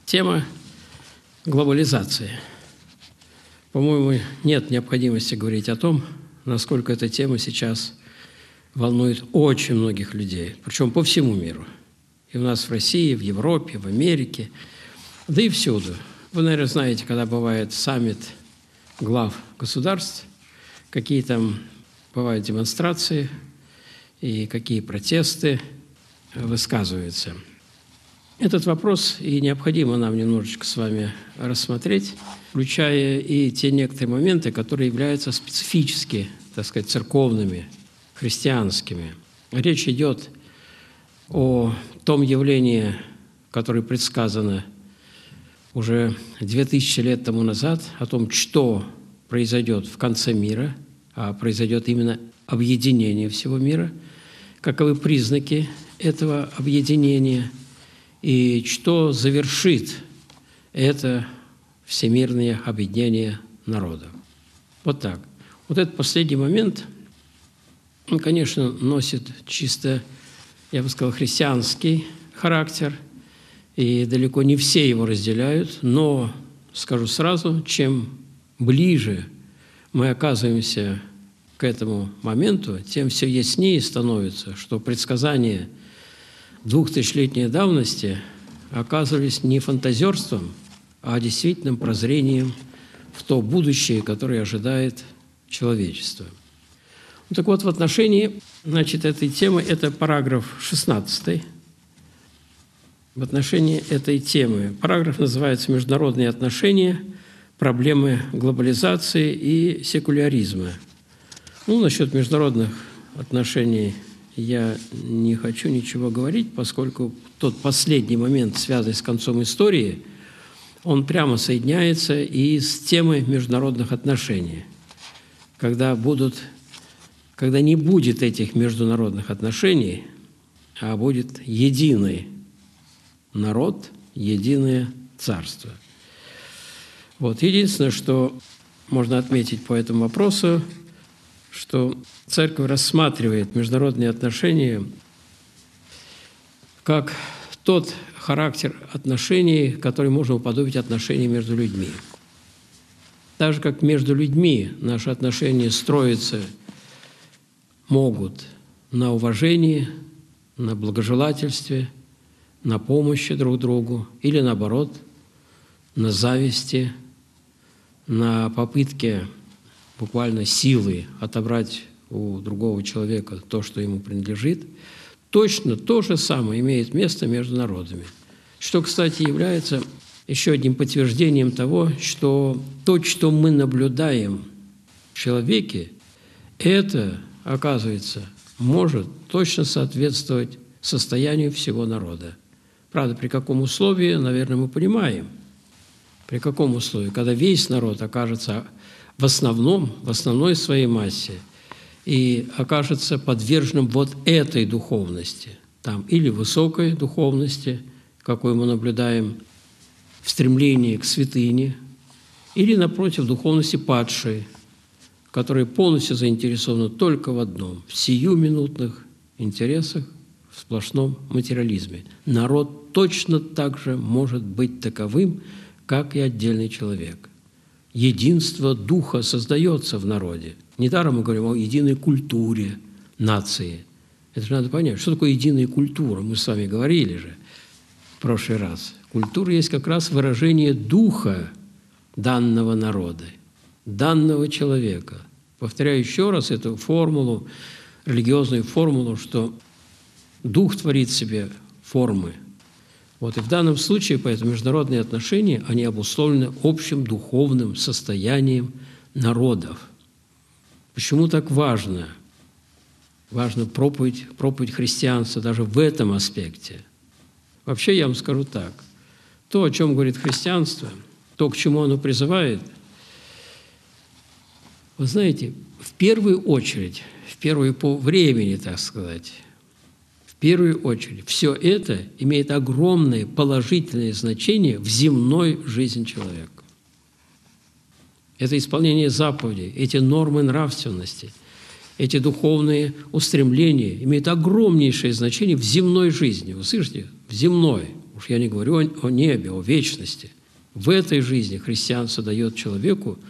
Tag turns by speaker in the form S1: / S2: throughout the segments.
S1: Тема глобализации. По-моему, нет необходимости говорить о том, насколько эта тема сейчас волнует очень многих людей, причем по всему миру. И у нас в России, в Европе, в Америке, да и всюду. Вы, наверное, знаете, когда бывает саммит глав государств, какие там бывают демонстрации и какие протесты высказываются. Этот вопрос и необходимо нам немножечко с вами рассмотреть, включая и те некоторые моменты, которые являются специфически, так сказать, церковными, христианскими. Речь идет о том явлении, которое предсказано уже 2000 лет тому назад, о том, что произойдет в конце мира, а произойдет именно объединение всего мира, каковы признаки этого объединения и что завершит это всемирное объединение народов. Вот так. Вот этот последний момент, он, конечно, носит чисто, я бы сказал, христианский характер, и далеко не все его разделяют, но, скажу сразу, чем ближе мы оказываемся к этому моменту, тем все яснее становится, что предсказания 2000-летней давности оказывались не фантазерством, а действительным прозрением в то будущее, которое ожидает человечество. Ну, так вот, в отношении, этой темы, это параграф 16. В отношении этой темы параграф называется «Международные отношения, проблемы глобализации и секуляризма». Ну, насчет международных отношений я не хочу ничего говорить, поскольку тот последний момент, связанный с концом истории, он прямо соединяется и с темой международных отношений. Когда не будет этих международных отношений, а будет единый народ, единое царство. Вот. Единственное, что можно отметить по этому вопросу, что Церковь рассматривает международные отношения как тот характер отношений, который можно уподобить отношениям между людьми. Так же, как между людьми наши отношения строятся могут на уважении, на благожелательстве, на помощи друг другу или, наоборот, на зависти, на попытке буквально силой отобрать у другого человека то, что ему принадлежит, точно то же самое имеет место между народами. Что, кстати, является еще одним подтверждением того, что то, что мы наблюдаем в человеке, это, оказывается, может точно соответствовать состоянию всего народа. Правда, при каком условии, наверное, мы понимаем. При каком условии? Когда весь народ окажется в основной своей массе и окажется подверженным вот этой духовности, там или высокой духовности, какой мы наблюдаем в стремлении к святыне, или, напротив, духовности падшей, которая полностью заинтересована только в одном – в сиюминутных интересах, в сплошном материализме. Народ точно так же может быть таковым, как и отдельный человек. Единство духа создается в народе. Недаром мы говорим о единой культуре нации. Это же надо понять, что такое единая культура. Мы с вами говорили же в прошлый раз. Культура есть как раз выражение духа данного народа, данного человека. Повторяю еще раз эту формулу, религиозную формулу, что дух творит в себе формы. Вот и в данном случае, поэтому международные отношения, они обусловлены общим духовным состоянием народов. Почему так важно? Важна проповедь христианства даже в этом аспекте. Вообще, я вам скажу так. То, о чем говорит христианство, то, к чему оно призывает, вы знаете, в первую очередь, по времени, так сказать, в первую очередь, все это имеет огромное положительное значение в земной жизни человека. Это исполнение заповедей, эти нормы нравственности, эти духовные устремления имеют огромнейшее значение в земной жизни. Вы слышите? В земной. Уж я не говорю о небе, о вечности. В этой жизни христианство дает человеку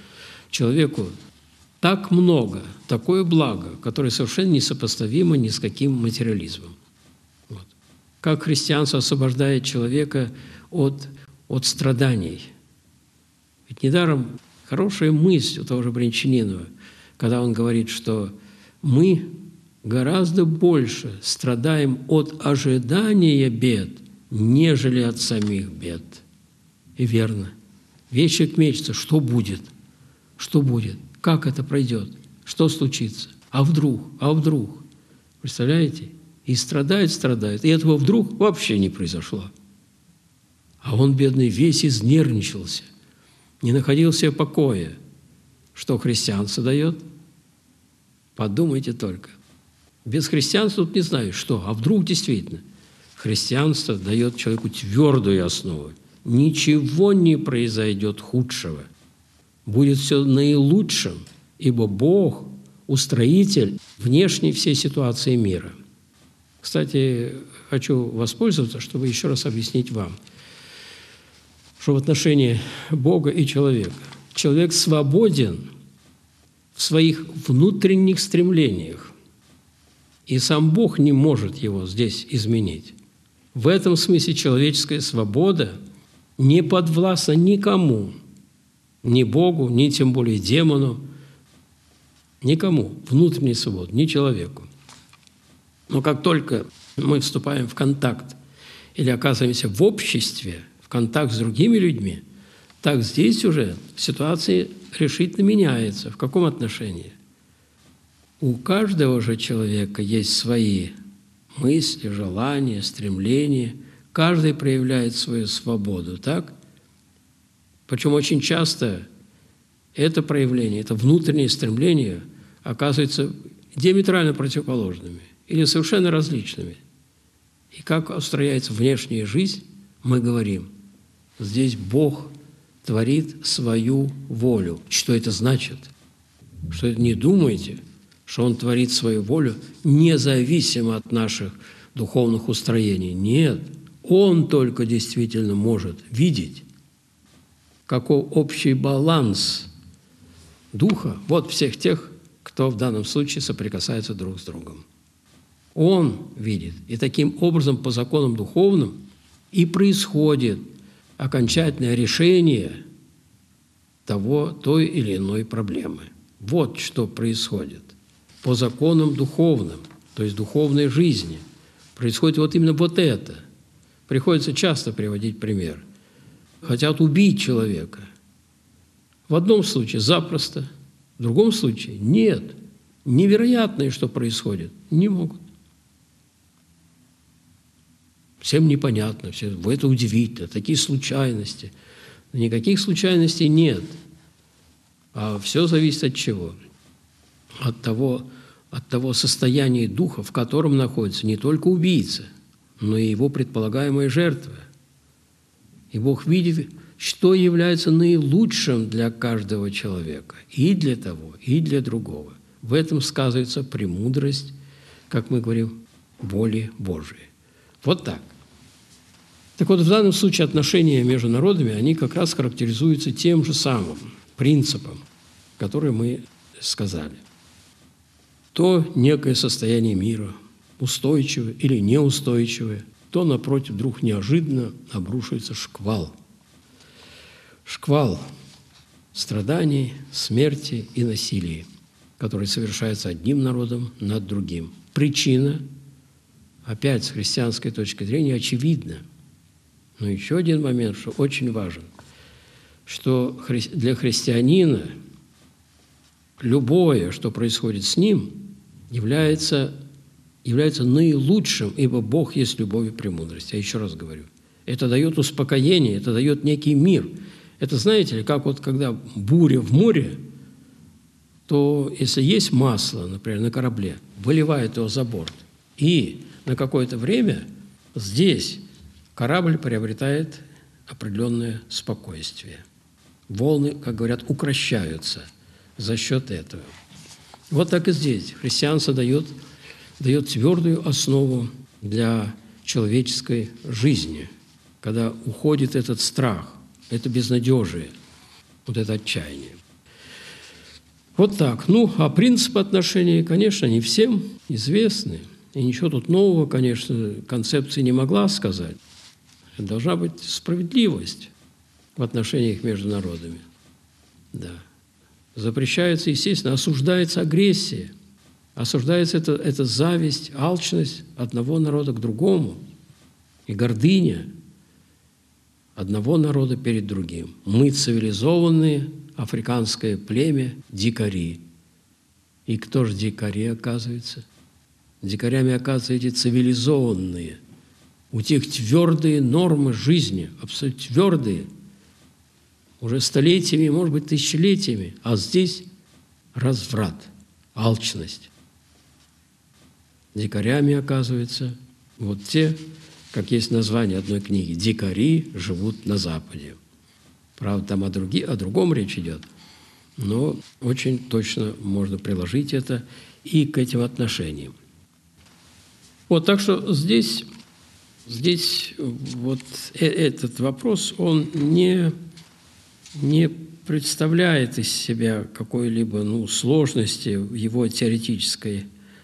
S1: так много, такое благо, которое совершенно несопоставимо ни с каким материализмом. Вот. Как христианство освобождает человека от страданий. Ведь недаром хорошая мысль у того же Брянчанинова, когда он говорит, что мы гораздо больше страдаем от ожидания бед, нежели от самих бед. И верно. Вечер мечется, что будет? Что будет? Как это пройдет? Что случится? А вдруг? Представляете? И страдает. И этого вдруг вообще не произошло. А он, бедный, весь изнервничался, не находил себе покоя. Что христианство дает? Подумайте только. Без христианства тут не знаю, что. А вдруг действительно? Христианство дает человеку твердую основу. Ничего не произойдет худшего. Будет все наилучшим, ибо Бог – устроитель внешней всей ситуации мира. Кстати, хочу воспользоваться, чтобы еще раз объяснить вам, что в отношении Бога и человека. Человек свободен в своих внутренних стремлениях, и сам Бог не может его здесь изменить. В этом смысле человеческая свобода не подвластна никому, ни Богу, ни тем более демону, никому, внутренней свободы, ни человеку. Но как только мы вступаем в контакт или оказываемся в обществе, в контакт с другими людьми, так здесь уже ситуация решительно меняется. В каком отношении? У каждого же человека есть свои мысли, желания, стремления. Каждый проявляет свою свободу, так? Причем очень часто это проявление, это внутреннее стремление оказывается диаметрально противоположными или совершенно различными. И как устрояется внешняя жизнь, мы говорим, здесь Бог творит свою волю. Что это значит? Что это не думайте, что Он творит свою волю независимо от наших духовных устроений. Нет, Он только действительно может видеть, какой общий баланс духа вот всех тех, кто в данном случае соприкасается друг с другом. Он видит. И таким образом, по законам духовным, и происходит окончательное решение той или иной проблемы. Вот что происходит. По законам духовным, то есть духовной жизни, происходит вот именно вот это. Приходится часто приводить пример. Хотят убить человека. В одном случае запросто, в другом случае нет. Невероятное, что происходит, не могут. Всем непонятно, это удивительно, такие случайности. Никаких случайностей нет. А все зависит от чего? От того состояния духа, в котором находится не только убийца, но и его предполагаемая жертва. И Бог видит, что является наилучшим для каждого человека, и для того, и для другого. В этом сказывается премудрость, как мы говорим, воли Божией. Вот так. Так вот, в данном случае отношения между народами, они как раз характеризуются тем же самым принципом, который мы сказали. То некое состояние мира, устойчивое или неустойчивое, то, напротив, вдруг неожиданно обрушивается шквал. Шквал страданий, смерти и насилия, который совершается одним народом над другим. Причина, опять с христианской точки зрения, очевидна. Но еще один момент, что очень важен, что для христианина любое, что происходит с ним, является наилучшим, ибо Бог есть любовь и премудрость. Я еще раз говорю. Это дает успокоение, это дает некий мир. Это, знаете ли, как вот когда буря в море, то если есть масло, например, на корабле, выливает его за борт, и на какое-то время здесь корабль приобретает определенное спокойствие. Волны, как говорят, укрощаются за счет этого. Вот так и здесь. Христианство дает твердую основу для человеческой жизни. когда уходит этот страх, это безнадежие, вот это отчаяние. Вот так. Ну, а принципы отношений, конечно, не всем известны. И ничего тут нового, конечно, концепция не могла сказать. Должна быть справедливость в отношениях между народами. Да. Запрещается, естественно, осуждается агрессия, осуждается эта зависть, алчность одного народа к другому и гордыня одного народа перед другим. Мы цивилизованные, африканское племя, дикари. И кто же дикари, оказывается? Дикарями, оказывается, эти цивилизованные. У тех твердые нормы жизни, абсолютно твердые, уже столетиями, может быть, тысячелетиями. А здесь разврат, алчность. Дикарями, оказывается, вот те, как есть название одной книги, «Дикари живут на Западе». Правда, там о другом речь идет, но очень точно можно приложить это и к этим отношениям. Вот, так что здесь вот этот вопрос, он не представляет из себя какой-либо сложности в его теоретической,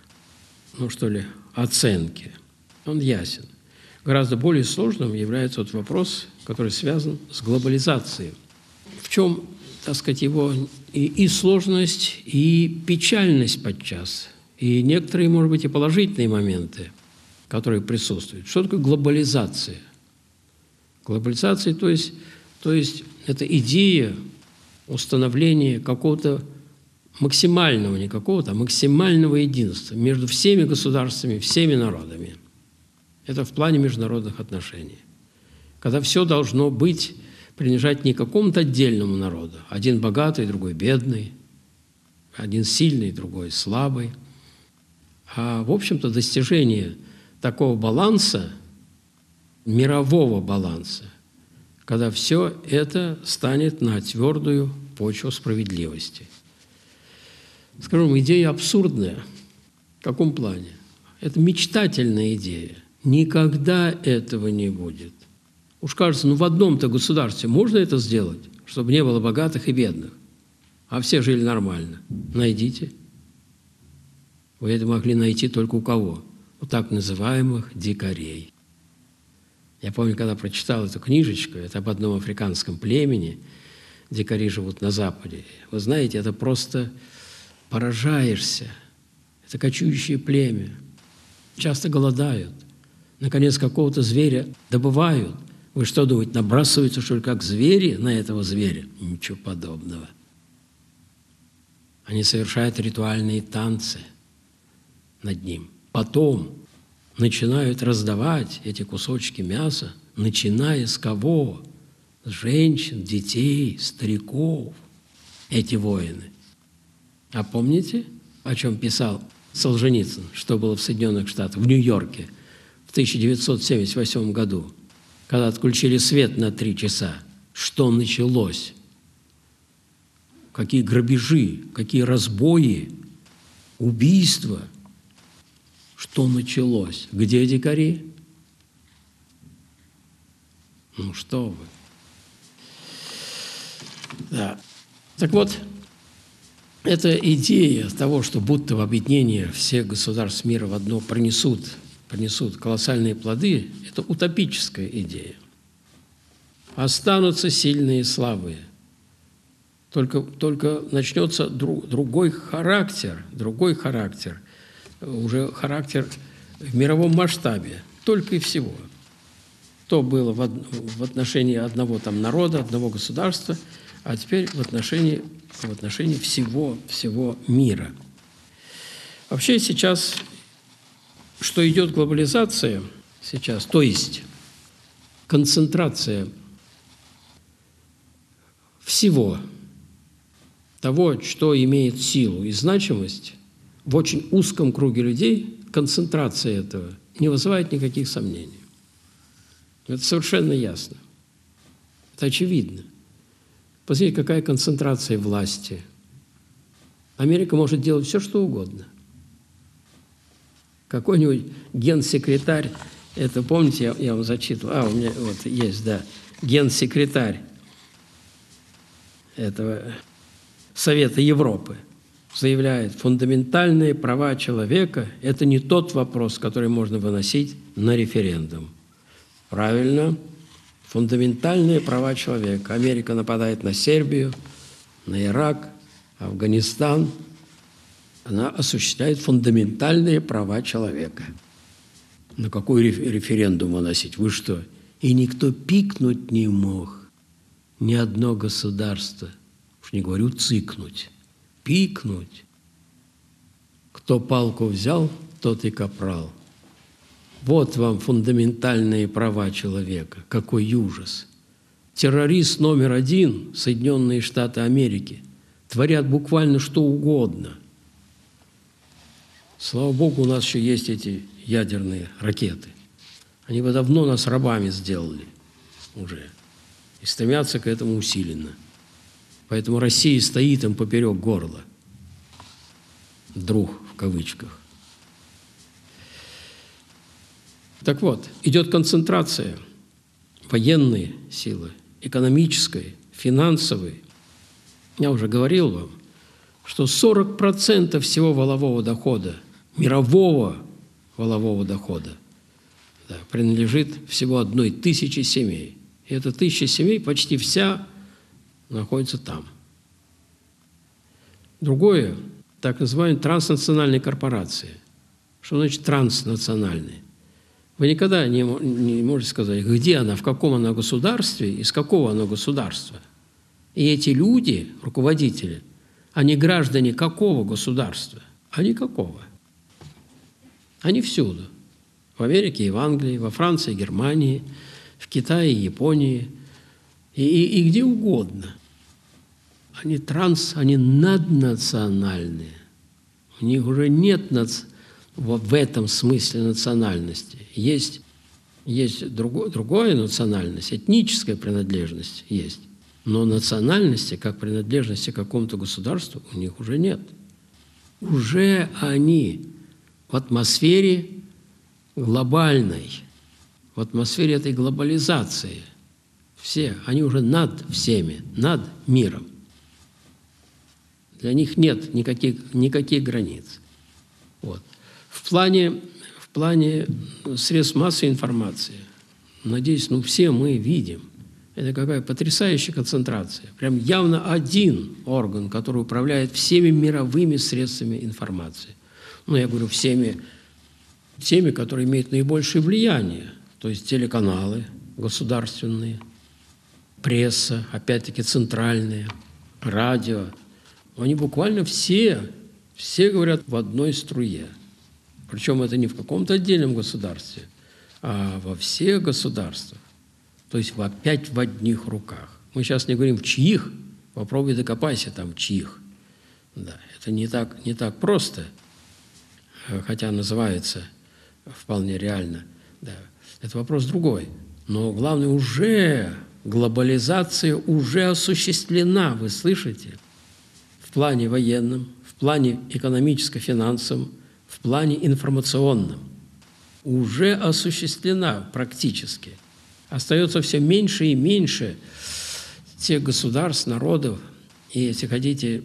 S1: оценке. Он ясен. Гораздо более сложным является вот вопрос, который связан с глобализацией. В чем, так сказать, его и сложность, и печальность подчас, и некоторые, может быть, и положительные моменты, которые присутствуют. Что такое глобализация? Глобализация, то есть это идея установления какого-то максимального, не какого-то, а максимального единства между всеми государствами, всеми народами. Это в плане международных отношений. Когда все должно быть, принадлежать не какому-то отдельному народу. Один богатый, другой бедный, один сильный, другой слабый. А, в общем-то, достижение такого баланса, мирового баланса, когда все это станет на твердую почву справедливости. Скажем, идея абсурдная. В каком плане? Это мечтательная идея. Никогда этого не будет. Уж кажется, в одном-то государстве можно это сделать, чтобы не было богатых и бедных, а все жили нормально. Найдите. Вы это могли найти только у кого? У так называемых дикарей. Я помню, когда прочитал эту книжечку, это об одном африканском племени, дикари живут на Западе. Вы знаете, это просто поражаешься. Это кочующее племя. Часто голодают. Наконец, какого-то зверя добывают. Вы что думаете, набрасываются, что ли, как звери на этого зверя? Ничего подобного. Они совершают ритуальные танцы над ним. Потом начинают раздавать эти кусочки мяса, начиная с кого? С женщин, детей, стариков, эти воины. А помните, о чем писал Солженицын, что было в Соединенных Штатах, в Нью-Йорке в 1978 году, когда отключили свет на 3 часа? Что началось? Какие грабежи, какие разбои, убийства. Что началось? Где дикари? Ну что вы. Да. Так вот, эта идея того, что будто в объединение всех государств мира в одно принесут колоссальные плоды, это утопическая идея. Останутся сильные и слабые. Только начнется другой характер, уже характер в мировом масштабе, только и всего. То было в отношении одного там народа, одного государства, а теперь в отношении всего мира. Вообще сейчас, что идет глобализация сейчас, то есть концентрация всего того, что имеет силу и значимость, в очень узком круге людей, концентрация этого не вызывает никаких сомнений. Это совершенно ясно. Это очевидно. Посмотрите, какая концентрация власти. Америка может делать все, что угодно. Какой-нибудь генсекретарь Это, помните, я вам зачитывал, у меня вот есть, да, генсекретарь этого Совета Европы заявляет, фундаментальные права человека – это не тот вопрос, который можно выносить на референдум. Правильно, фундаментальные права человека. Америка нападает на Сербию, на Ирак, Афганистан. Она осуществляет фундаментальные права человека. На какой референдум выносить? Вы что? И никто пикнуть не мог. Ни одно государство. Уж не говорю цикнуть. Пикнуть. Кто палку взял, тот и капрал. Вот вам фундаментальные права человека. Какой ужас. Террорист номер один, Соединенные Штаты Америки, творят буквально что угодно. Слава Богу, у нас еще есть эти ядерные ракеты. Они бы давно нас рабами сделали уже. И стремятся к этому усиленно. Поэтому Россия стоит им поперек горла. Друг в кавычках. Так вот, идет концентрация военной силы, экономической, финансовой. Я уже говорил вам, что 40% всего валового дохода, мирового валового дохода, да, принадлежит всего 1000 семей. И эта 1000 семей почти вся находится там. Другое, так называемые транснациональные корпорации. Что значит транснациональные? Вы никогда не можете сказать, где она, в каком она государстве, из какого она государства. И эти люди, руководители, они граждане какого государства? А никакого. Они всюду. В Америке и в Англии, во Франции и Германии, в Китае и Японии, и где угодно. Они они наднациональные. У них уже нет в этом смысле национальности. Есть другая национальность, этническая принадлежность есть. Но национальности, как принадлежности к какому-то государству, у них уже нет. Уже они в атмосфере глобальной, в атмосфере этой глобализации. Все, они уже над всеми, над миром. Для них нет никаких границ. Вот. В плане средств массовой информации, надеюсь, все мы видим, это какая потрясающая концентрация. Прям явно один орган, который управляет всеми мировыми средствами информации. Я говорю, всеми теми, которые имеют наибольшее влияние, то есть телеканалы государственные, пресса, опять-таки центральные, радио. Они буквально все говорят в одной струе. Причем это не в каком-то отдельном государстве, а во всех государствах. То есть опять в одних руках. Мы сейчас не говорим в чьих, попробуй докопайся там в чьих. Да, это не так просто, хотя называется вполне реально. Да, это вопрос другой. Но главное, уже глобализация уже осуществлена, вы слышите? В плане военном, в плане экономическо-финансовом, в плане информационном. Уже осуществлена практически. Остается все меньше и меньше тех государств, народов и, если хотите,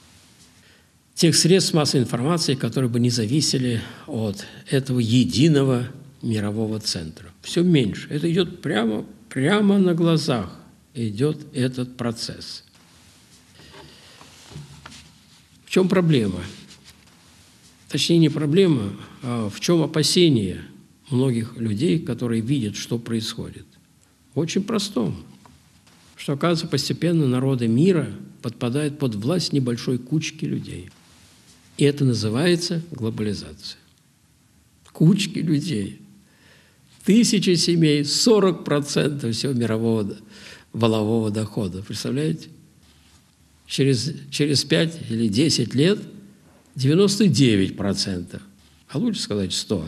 S1: тех средств массовой информации, которые бы не зависели от этого единого мирового центра. Все меньше. Это идет прямо на глазах идет этот процесс. В чем проблема? Точнее, не проблема, а в чем опасение многих людей, которые видят, что происходит. В очень простом, что, оказывается, постепенно народы мира подпадают под власть небольшой кучки людей. И это называется глобализация. Кучки людей. 1000 семей, 40% всего мирового валового дохода. Представляете? Через 5 или 10 лет 99%, а лучше сказать 100%.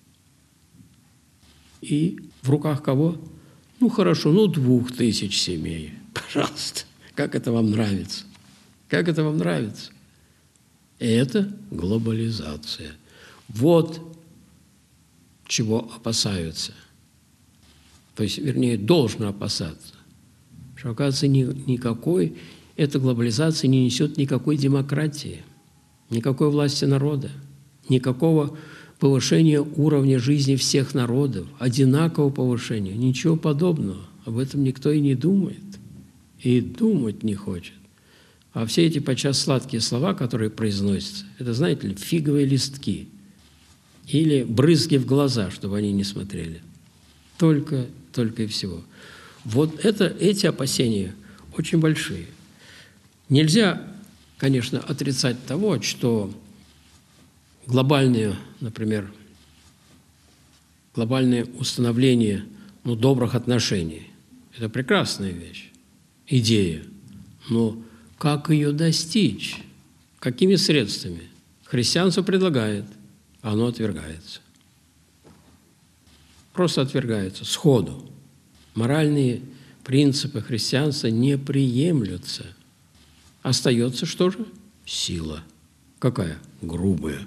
S1: И в руках кого? Хорошо, 2000 семей. Пожалуйста, как это вам нравится? Как это вам нравится? Это глобализация. Вот чего опасаются. То есть, вернее, должно опасаться. Что, оказывается, никакой эта глобализация не несет никакой демократии, никакой власти народа, никакого повышения уровня жизни всех народов, одинакового повышения, ничего подобного. Об этом никто и не думает, и думать не хочет. А все эти подчас сладкие слова, которые произносятся, это, знаете ли, фиговые листки или брызги в глаза, чтобы они не смотрели. Только и всего. Вот эти опасения очень большие. Нельзя, конечно, отрицать того, что глобальное установление добрых отношений – это прекрасная вещь, идея. Но как ее достичь? Какими средствами? Христианство предлагает, а оно отвергается. Просто отвергается сходу. Моральные принципы христианства не приемлются. Остается что же? Сила. Какая? Грубая.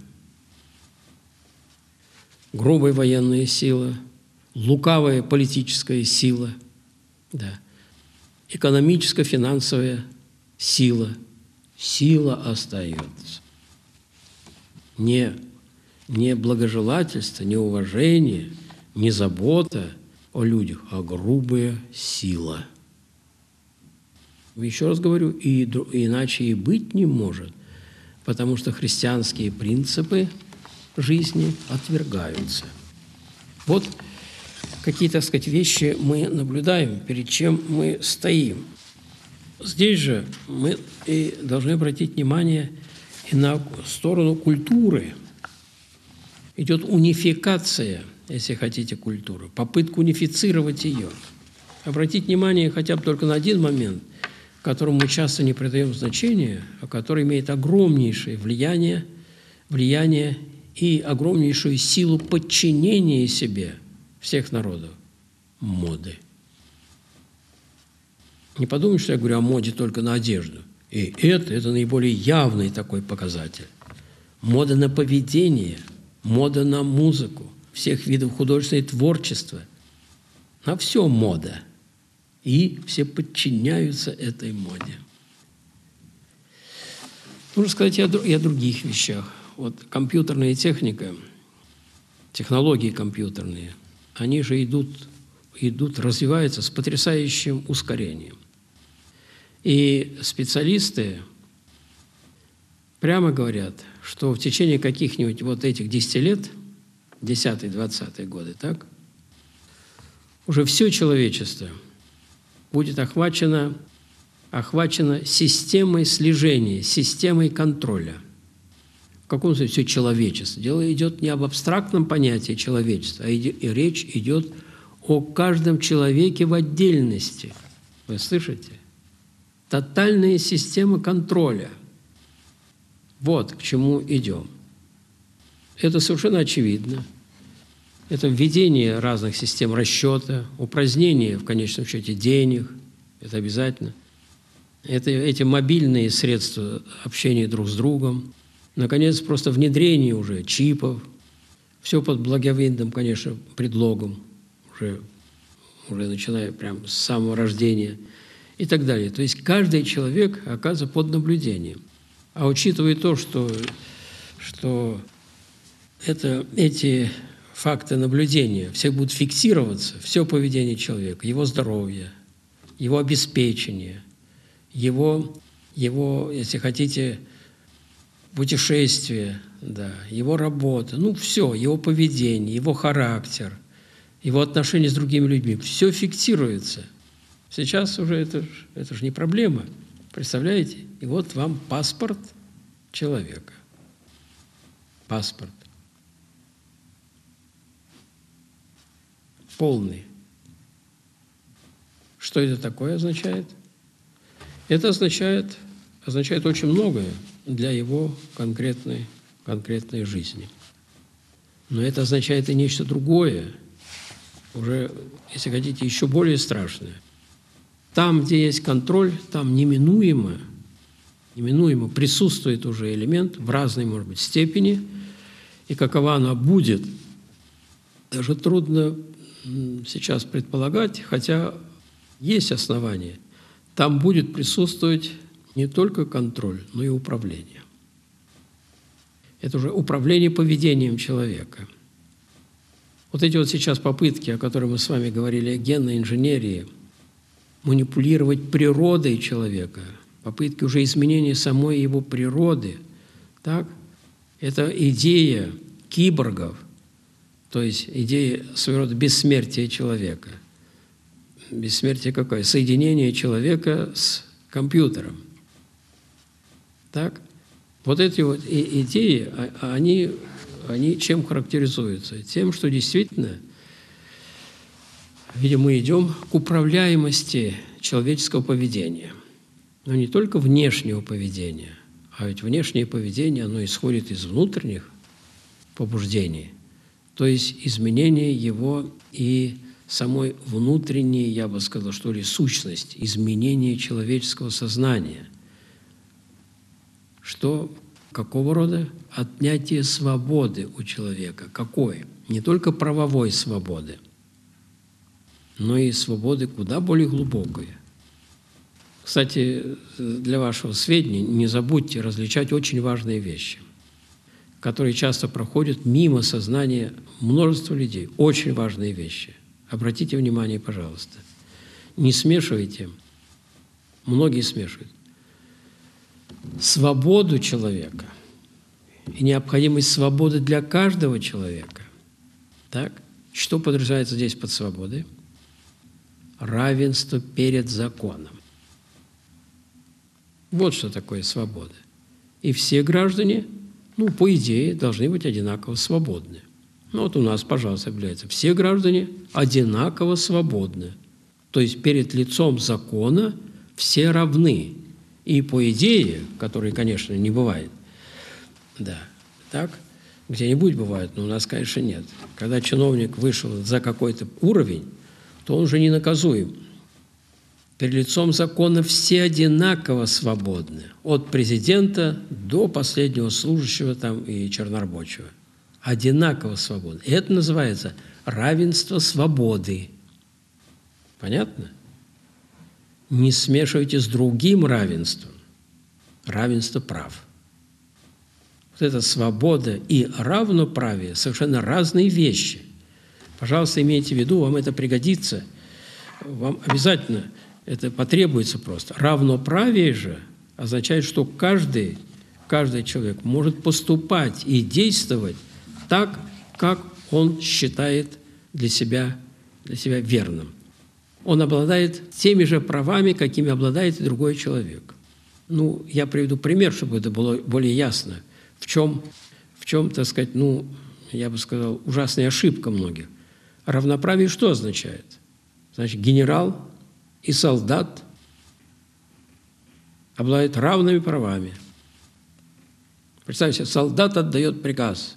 S1: Грубая военная сила, лукавая политическая сила, да. Экономическо-финансовая сила. Сила остается. Не благожелательство, не уважение, не забота о людях, а грубая сила. Еще раз говорю, и иначе и быть не может, потому что христианские принципы жизни отвергаются. Вот какие, так сказать, вещи мы наблюдаем, перед чем мы стоим. Здесь же мы и должны обратить внимание и на сторону культуры. Идет унификация, если хотите, культуры, попытка унифицировать ее. Обратить внимание хотя бы только на один момент, которому мы часто не придаем значения, а который имеет огромнейшее влияние и огромнейшую силу подчинения себе всех народов – моды. Не подумайте, что я говорю о моде только на одежду. И это наиболее явный такой показатель. Мода на поведение, мода на музыку, всех видов художественного творчества. На все мода. И все подчиняются этой моде. Нужно сказать и о других вещах. Вот компьютерная техника, технологии компьютерные, они же идут, развиваются с потрясающим ускорением. И специалисты прямо говорят, что в течение каких-нибудь вот этих 10 лет, 10-20 годы, так, уже все человечество будет охвачено системой слежения, системой контроля. В каком смысле все человечество? Дело идет не об абстрактном понятии человечества, а речь идет о каждом человеке в отдельности. Вы слышите? Тотальная система контроля. Вот к чему идем. Это совершенно очевидно. Это введение разных систем расчета, упразднение, в конечном счете, денег. Это обязательно. Это эти мобильные средства общения друг с другом. Наконец, просто внедрение уже чипов. Все под благовидным, конечно, предлогом. Уже начиная прямо с самого рождения и так далее. То есть каждый человек оказывается под наблюдением. А учитывая то, что эти факты наблюдения все будут фиксироваться, все поведение человека, его здоровье, его обеспечение, его, если хотите, путешествие, да, его работа, все, его поведение, его характер, его отношения с другими людьми, все фиксируется. Сейчас уже это же не проблема, представляете? И вот вам паспорт человека. Паспорт. Полный. Что это такое означает? Это означает очень многое для его конкретной жизни. Но это означает и нечто другое, уже, если хотите, еще более страшное. Там, где есть контроль, там неминуемо присутствует уже элемент в разной, может быть, степени, и какова она будет, даже трудно сейчас предполагать, хотя есть основания. Там будет присутствовать не только контроль, но и управление. Это уже управление поведением человека. Вот эти вот сейчас попытки, о которых мы с вами говорили, о генной инженерии, манипулировать природой человека, попытки уже изменения самой его природы, так? Это идея киборгов, то есть идея своего рода бессмертия человека. Бессмертие какое? Соединение человека с компьютером. Так? Вот эти вот идеи, они чем характеризуются? Тем, что действительно, видимо, мы идем к управляемости человеческого поведения. Но не только внешнего поведения, а ведь внешнее поведение, оно исходит из внутренних побуждений, то есть изменение его и самой внутренней, я бы сказал, что ли, сущность, изменение человеческого сознания. Что, какого рода? Отнятие свободы у человека. Какой? Не только правовой свободы, но и свободы куда более глубокой. Кстати, для вашего сведения, не забудьте различать очень важные вещи, которые часто проходят мимо сознания множества людей. Очень важные вещи. Обратите внимание, пожалуйста. Не смешивайте. Многие смешивают. Свободу человека и необходимость свободы для каждого человека. Так? Что подразумевается здесь под свободой? Равенство перед законом. Вот что такое свобода. И все граждане, по идее, должны быть одинаково свободны. Вот у нас, пожалуйста, является. Все граждане одинаково свободны. То есть перед лицом закона все равны. И по идее, которой, конечно, не бывает, да, так, где-нибудь бывает, но у нас, конечно, нет. Когда чиновник вышел за какой-то уровень, то он уже не наказуем. Перед лицом закона все одинаково свободны. От президента до последнего служащего там и чернорабочего. Одинаково свободны. И это называется равенство свободы. Понятно? Не смешивайте с другим равенством. Равенство прав. Вот эта свобода и равноправие – совершенно разные вещи. Пожалуйста, имейте в виду, вам это пригодится. Вам обязательно это потребуется просто. Равноправие же означает, что каждый человек может поступать и действовать так, как он считает для себя верным. Он обладает теми же правами, какими обладает и другой человек. Я приведу пример, чтобы это было более ясно. В чем, так сказать, я бы сказал, ужасная ошибка многих. Равноправие что означает? Значит, генерал и солдат обладают равными правами. Представьте себе, солдат отдает приказ.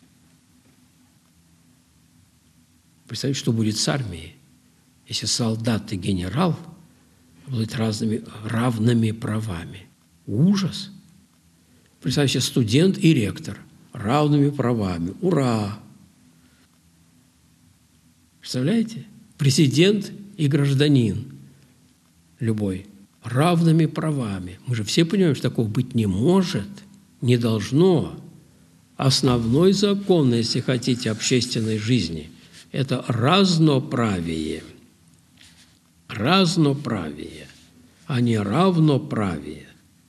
S1: Представьте, что будет с армией, если солдат и генерал обладают равными правами. Ужас! Представьте себе, студент и ректор равными правами. Ура! Представляете? Президент и гражданин любой равными правами. Мы же все понимаем, что такого быть не может, не должно. Основной закон, если хотите, общественной жизни – это разноправие. Разноправие, а не равноправие.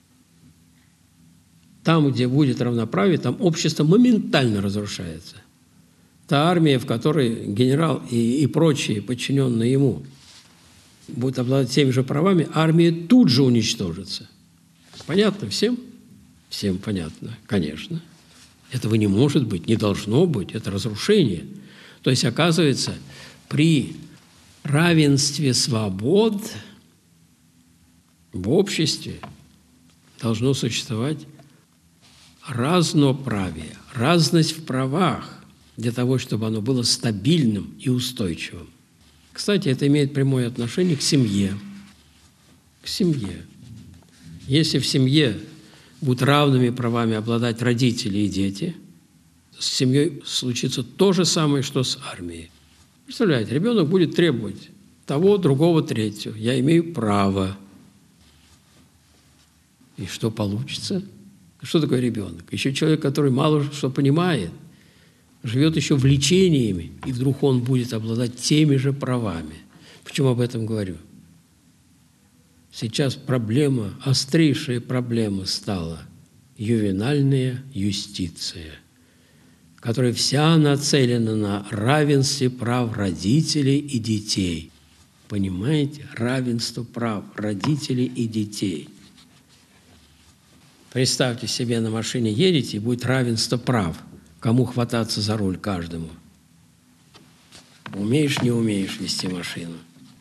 S1: Там, где будет равноправие, там общество моментально разрушается. Та армия, в которой генерал и прочие, подчиненные ему, будут обладать теми же правами, армия тут же уничтожится. Понятно всем? Всем понятно, конечно. Этого не может быть, не должно быть, это разрушение. То есть, оказывается, при равенстве свобод в обществе должно существовать разноправие, разность в правах, для того, чтобы оно было стабильным и устойчивым. Кстати, это имеет прямое отношение к семье. К семье. Если в семье будут равными правами обладать родители и дети, с семьей случится то же самое, что с армией. Представляете, ребенок будет требовать того, другого, третьего. Я имею право. И что получится? Что такое ребенок? Еще человек, который мало что понимает, живет еще влечениями, и вдруг он будет обладать теми же правами. Почему об этом говорю? Сейчас проблема, острейшая проблема стала ювенальная юстиция, которая вся нацелена на равенстве прав родителей и детей. Понимаете? Равенство прав родителей и детей. Представьте себе, на машине едете, и будет равенство прав. Кому хвататься за руль каждому? Умеешь, не умеешь вести машину.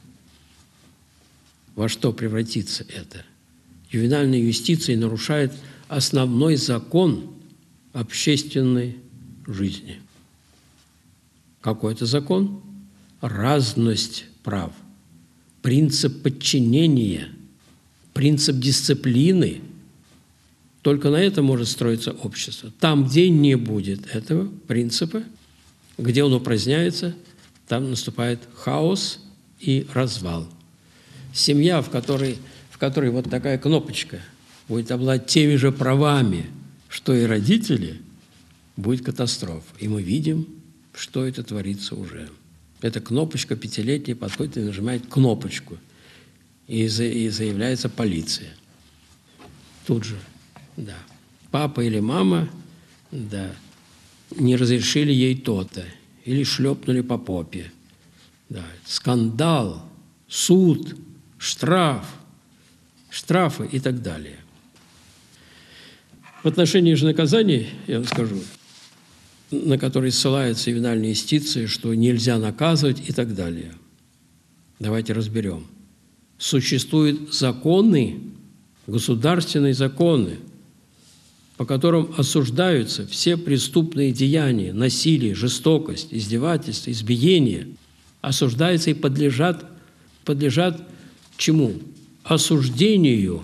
S1: Во что превратится это? Ювенальная юстиция нарушает основной закон общественной жизни. Какой это закон? Разность прав, принцип подчинения, принцип дисциплины. Только на это может строиться общество. Там, где не будет этого принципа, где он упраздняется, там наступает хаос и развал. Семья, в которой вот такая кнопочка будет обладать теми же правами, что и родители, будет катастрофа. И мы видим, что это творится уже. Эта кнопочка пятилетняя подходит и нажимает кнопочку. И заявляется полиция. Тут же, да. Папа или мама, да, не разрешили ей то-то. Или шлепнули по попе. Да. Скандал, суд, штрафы и так далее. В отношении же наказаний, я вам скажу, на которые ссылается ювенальная юстиция, что нельзя наказывать и так далее. Давайте разберем. Существуют законы, государственные законы, по которым осуждаются все преступные деяния, насилие, жестокость, издевательство, избиение, осуждаются и подлежат чему? Осуждению,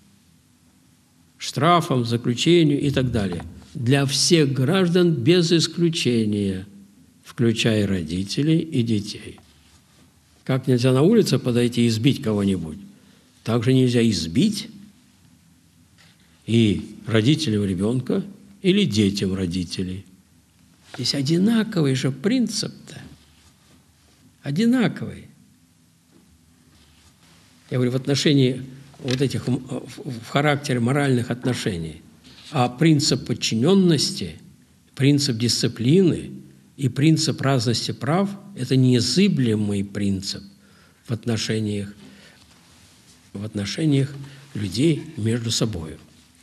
S1: штрафам, заключению и так далее. Для всех граждан без исключения, включая родителей и детей. Как нельзя на улице подойти и избить кого-нибудь, так же нельзя избить и родителям ребенка или детям родителей. Здесь одинаковый же принцип-то. Одинаковый. Я говорю, в отношении вот этих, в характере моральных отношений. А принцип подчиненности, принцип дисциплины и принцип разности прав – это незыблемый принцип в отношениях людей между собой.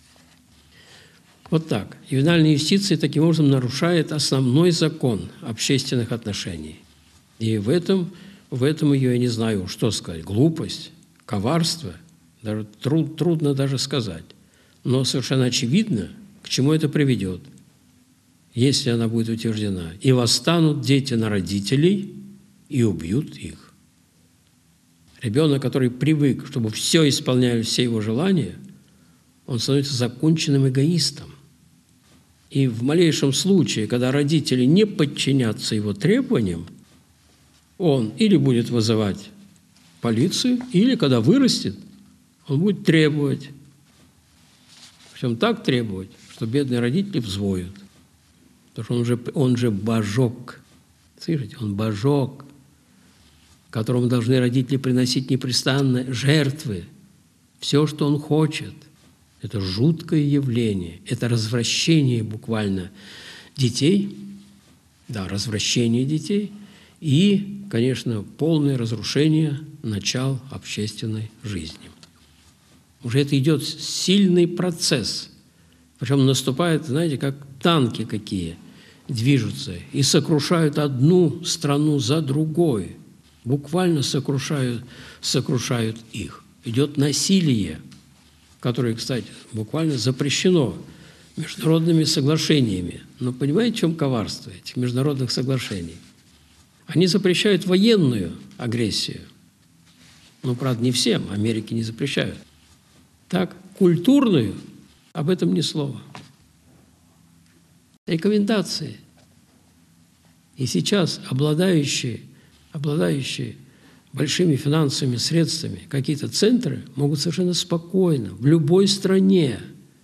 S1: Вот так. Ювенальная юстиция таким образом нарушает основной закон общественных отношений. И в этом ее, я не знаю, что сказать, глупость, коварство, даже трудно даже сказать. Но совершенно очевидно, к чему это приведет, если она будет утверждена. «И восстанут дети на родителей и убьют их». Ребенок, который привык, чтобы все исполняли, все его желания, он становится законченным эгоистом. И в малейшем случае, когда родители не подчинятся его требованиям, он или будет вызывать полицию, или, когда вырастет, он будет требовать. Причем так требовать, что бедные родители взвоют. Потому что он же божок. Слышите, он божок, которому должны родители приносить непрестанно жертвы. Все, что он хочет. Это жуткое явление. Это развращение буквально детей. Да, развращение детей. И, конечно, полное разрушение начал общественной жизни. Уже это идет сильный процесс. Причем наступает, знаете, как танки какие движутся и сокрушают одну страну за другой. Буквально сокрушают их. Идет насилие, которое, кстати, буквально запрещено международными соглашениями. Но понимаете, в чем коварство этих международных соглашений? Они запрещают военную агрессию. Ну, правда, не всем, Америке не запрещают. Так, культурную, об этом ни слова. рекомендации. И сейчас обладающие большими финансовыми средствами какие-то центры могут совершенно спокойно в любой стране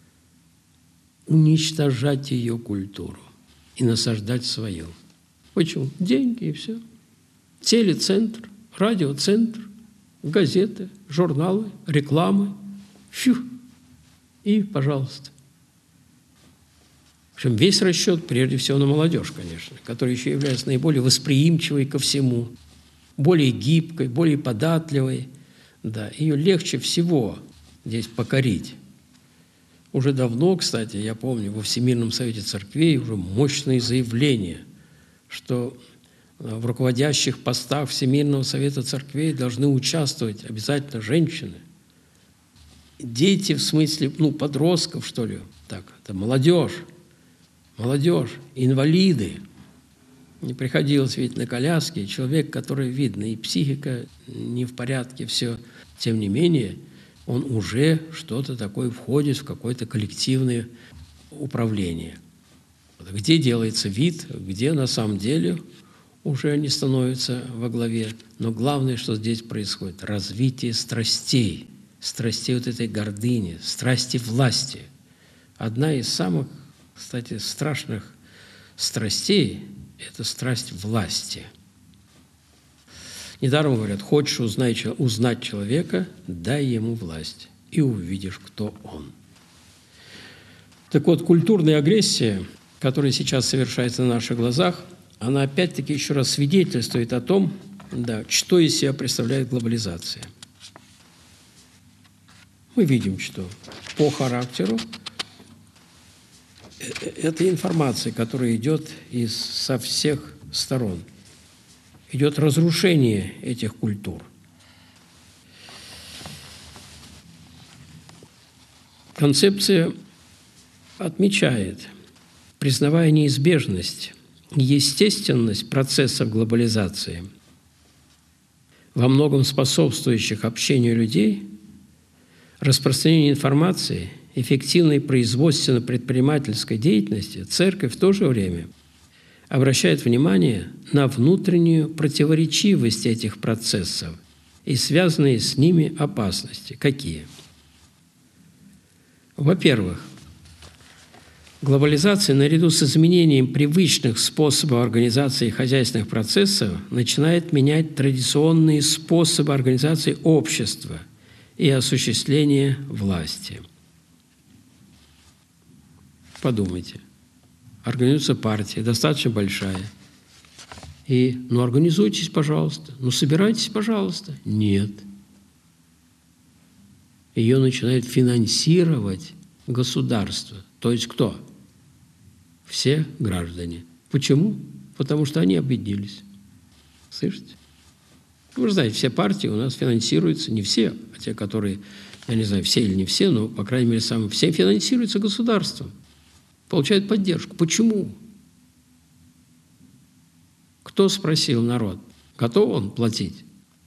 S1: уничтожать ее культуру и насаждать свою. Почему? Деньги и все. Телецентр, радиоцентр, газеты, журналы, рекламы. Фью. И, пожалуйста. В общем, весь расчет, прежде всего, на молодежь, конечно, которая еще является наиболее восприимчивой ко всему, более гибкой, более податливой. Да, ее легче всего здесь покорить. Уже давно, кстати, я помню, во Всемирном совете церквей уже мощные заявления, что в руководящих постах Всемирного совета церквей должны участвовать обязательно женщины. Дети, в смысле, подростков, что ли, так, это молодежь, инвалиды. Не приходилось видеть на коляске, человек, который видно, и психика не в порядке, все. Тем не менее, он уже что-то такое входит в какое-то коллективное управление. Где делается вид, где на самом деле уже они становятся во главе. Но главное, что здесь происходит – развитие страстей вот этой гордыни, страсти власти. Одна из самых, кстати, страшных страстей – это страсть власти. Недаром говорят, хочешь узнать человека, дай ему власть, и увидишь, кто он. Так вот, культурная агрессия, которая сейчас совершается на наших глазах, она опять-таки еще раз свидетельствует о том, что из себя представляет глобализация. Мы видим, что по характеру это информация, которая идет со всех сторон. Идет разрушение этих культур. Концепция отмечает, признавая неизбежность, естественность процессов глобализации, во многом способствующих общению людей, распространению информации, эффективной производственно-предпринимательской деятельности, церковь в то же время обращает внимание на внутреннюю противоречивость этих процессов и связанные с ними опасности. Какие? Во-первых, глобализация наряду с изменением привычных способов организации хозяйственных процессов начинает менять традиционные способы организации общества и осуществления власти. Подумайте. Организуется партия, достаточно большая. И, организуйтесь, пожалуйста. Собирайтесь, пожалуйста. Нет. Ее начинает финансировать государство. То есть кто? Все граждане. Почему? Потому что они объединились. Слышите? Вы же знаете, все партии у нас финансируются, не все, а те, которые, я не знаю, все или не все, но, по крайней мере, все финансируются государством. Получают поддержку. Почему? Кто спросил народ, готов он платить?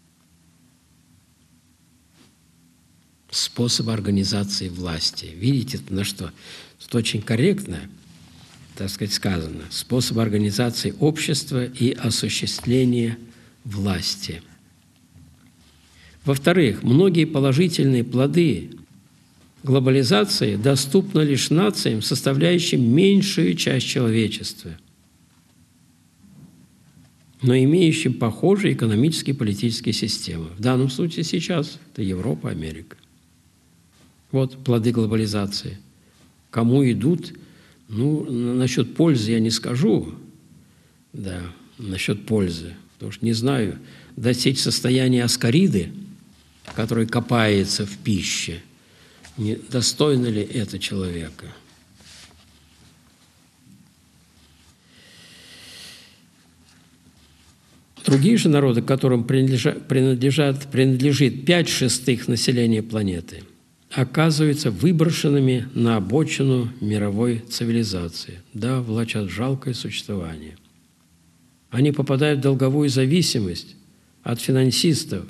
S1: Способ организации власти. Видите, на что? Тут очень корректно, так сказать, сказано. Способ организации общества и осуществления власти. Во-вторых, многие положительные плоды глобализации доступны лишь нациям, составляющим меньшую часть человечества, но имеющим похожие экономические и политические системы. В данном случае сейчас это Европа, Америка. Вот плоды глобализации. Кому идут? Насчет пользы я не скажу. Да, насчет пользы. Потому что не знаю, достичь состояния аскариды, который копается в пище, достойно ли это человека? Другие же народы, которым принадлежит 5/6 населения планеты, оказываются выброшенными на обочину мировой цивилизации, влачат жалкое существование. Они попадают в долговую зависимость от финансистов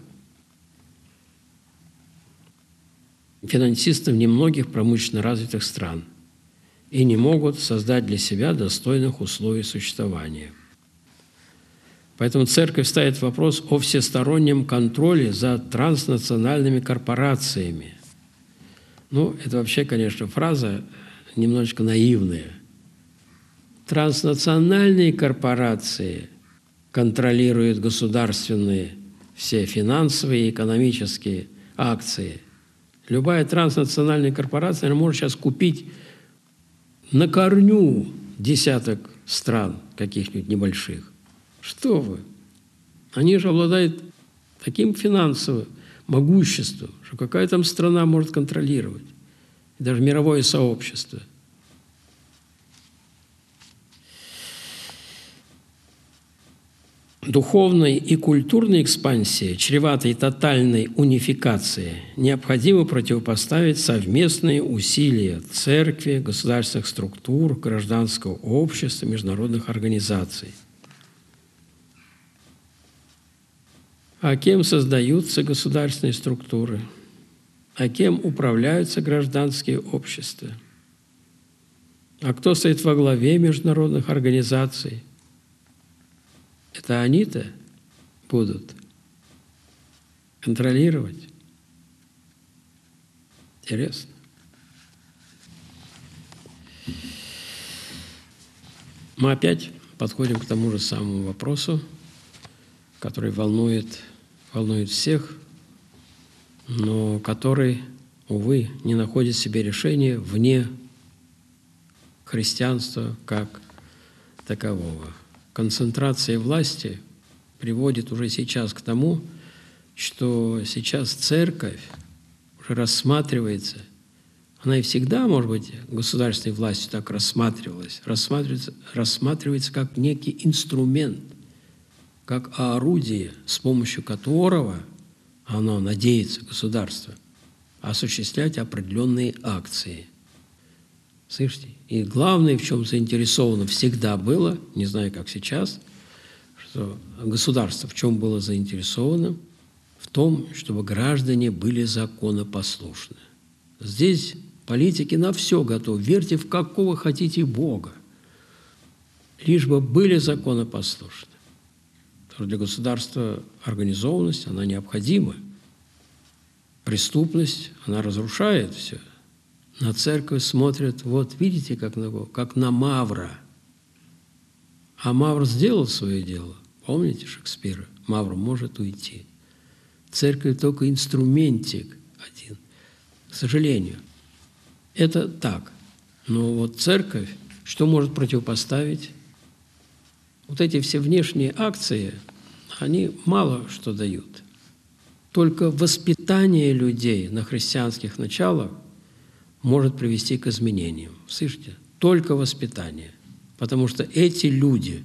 S1: немногих промышленно развитых стран. и не могут создать для себя достойных условий существования. Поэтому Церковь ставит вопрос о всестороннем контроле за транснациональными корпорациями. Ну, это вообще, конечно, фраза немножечко наивная. Транснациональные корпорации контролируют государственные все финансовые и экономические акции. Любая транснациональная корпорация может сейчас купить на корню десяток стран каких-нибудь небольших. Что вы? Они же обладают таким финансовым могуществом, что какая там страна может контролировать. И даже мировое сообщество. Духовной и культурной экспансии, чреватой тотальной унификацией, необходимо противопоставить совместные усилия церкви, государственных структур, гражданского общества, международных организаций. А кем создаются государственные структуры? А кем управляются гражданские общества? А кто стоит во главе международных организаций? Это они-то будут контролировать. Интересно. Мы опять подходим к тому же самому вопросу, который волнует всех, но который, увы, не находит себе решения вне христианства как такового. Концентрация власти приводит уже сейчас к тому, что сейчас церковь уже рассматривается, она и всегда, может быть, государственной властью так рассматривается как некий инструмент, как орудие, с помощью которого оно надеется, государство, осуществлять определенные акции. Слышите? И главное, в чем заинтересовано всегда было, не знаю, как сейчас, что государство в чем было заинтересовано? В том, чтобы граждане были законопослушны. Здесь политики на все готовы. Верьте в какого хотите Бога, лишь бы были законопослушны. Потому что для государства организованность, она необходима. Преступность, она разрушает все. На церковь смотрят, вот видите, как на Мавра. А Мавр сделал свое дело. Помните Шекспира? Мавр может уйти. Церковь только инструментик один. К сожалению. Это так. Но вот церковь, что может противопоставить? Вот эти все внешние акции, они мало что дают. Только воспитание людей на христианских началах может привести к изменениям. Слышите? Только воспитание. Потому что эти люди,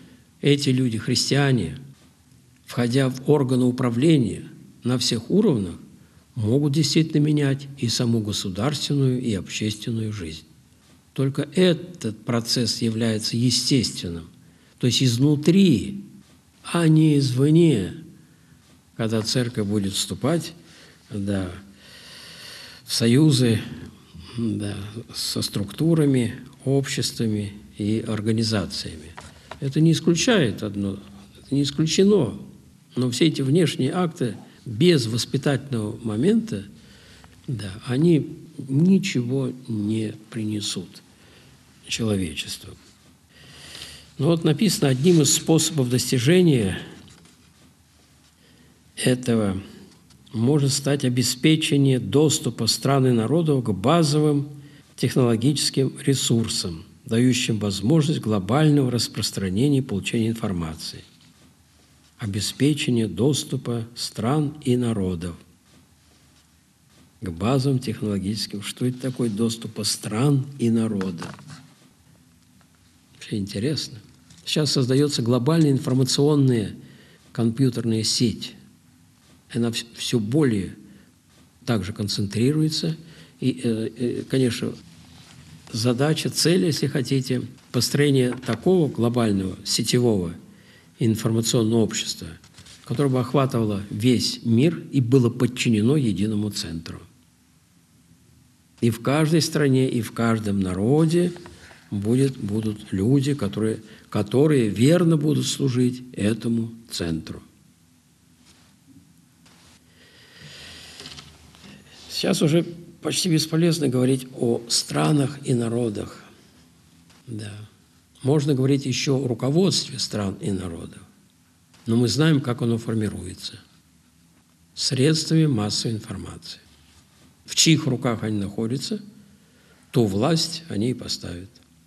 S1: христиане, входя в органы управления на всех уровнях, могут действительно менять и саму государственную, и общественную жизнь. Только этот процесс является естественным, то есть изнутри, а не извне, когда церковь будет вступать в союзы со структурами, обществами и организациями. Это не исключает одно, это не исключено, но все эти внешние акты без воспитательного момента, они ничего не принесут человечеству. Но вот написано, одним из способов достижения этого может стать обеспечение доступа стран и народов к базовым технологическим ресурсам, дающим возможность глобального распространения и получения информации. Обеспечение доступа стран и народов к базовым технологическим. Что это такое доступа стран и народов? Вообще интересно. Сейчас создается глобальная информационная компьютерная сеть. Она все более также концентрируется. И, конечно, задача, цель, если хотите, построение такого глобального сетевого информационного общества, которое бы охватывало весь мир и было подчинено единому центру. И в каждой стране, и в каждом народе будут люди, которые верно будут служить этому центру. Сейчас уже почти бесполезно говорить о странах и народах. Да. Можно говорить еще о руководстве стран и народов. Но мы знаем, как оно формируется. Средствами массовой информации. В чьих руках они находятся, ту власть они и поставят.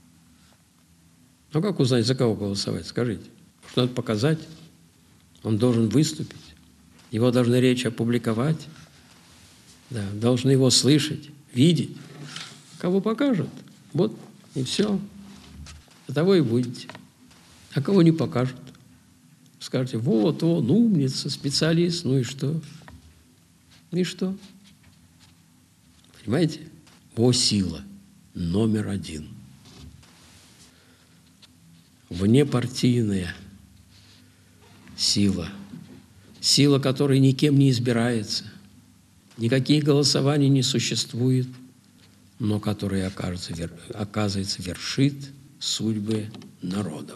S1: Ну как узнать, за кого голосовать? Скажите. Что надо показать? Он должен выступить. Его должны речь опубликовать. Да, должны его слышать, видеть. Кого покажут? Вот и все. А того и будете. А кого не покажут? Скажете, вот он, умница, специалист, ну и что? И что? Понимаете? Во сила номер один. Внепартийная сила. Сила, которая никем не избирается. Никаких голосований не существует, но которая, оказывается, вершит судьбы народов.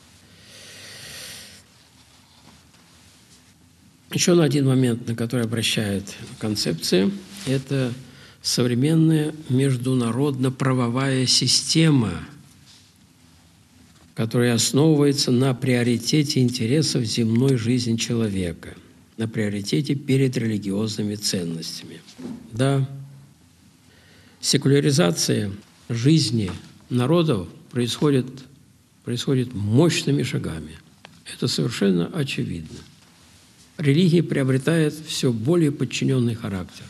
S1: Еще один момент, на который обращает концепция, это современная международно-правовая система, которая основывается на приоритете интересов земной жизни человека, на приоритете перед религиозными ценностями. Да, секуляризация жизни народов происходит мощными шагами. Это совершенно очевидно. Религия приобретает все более подчиненный характер.